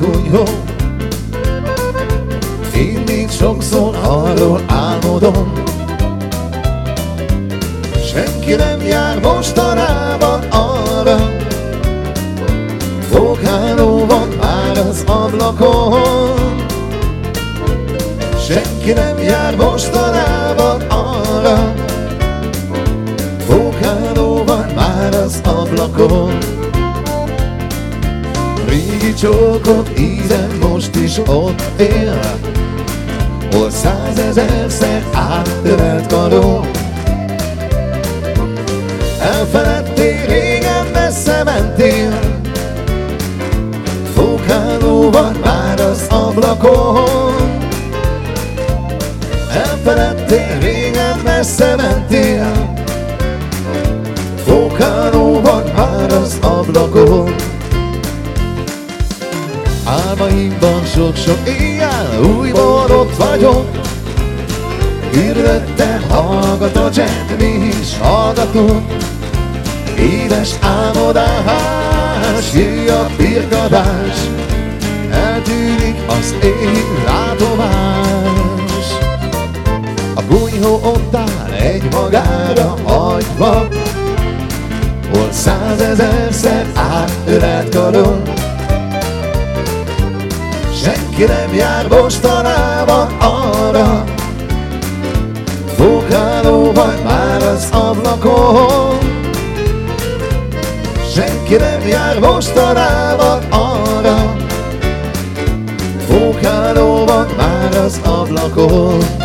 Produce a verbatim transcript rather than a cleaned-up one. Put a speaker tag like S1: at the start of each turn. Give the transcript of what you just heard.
S1: kunyhó. Én még sokszor arról álmodom, senki nem jár mostanában arra. Fogháló van már az ablakon, senki nem jár mostanában arra. Fogháló van már az ablakon. Régi csókok íze most is ott él, hol százezerszer átölelt karó. Elfeledtél, régen messze mentél, fogháló van már az ablakon. Elfeledtél, régen messze mentél, fogháló van már az ablakon. Álmaimban sok-sok éjjel újból ott vagyok, körülöttem hallgat a csend, mi is hallgatunk. Édes álmodás, jöjj a pirkadás, eltűnik az ég látomás. A kunyhó ott áll egy magára hagyva, hol százezerszer átölelt karon. Senki nem jár mostanában arra, fogháló van már az ablakon. Senki nem jár mostanában arra, fogháló van már az ablakon.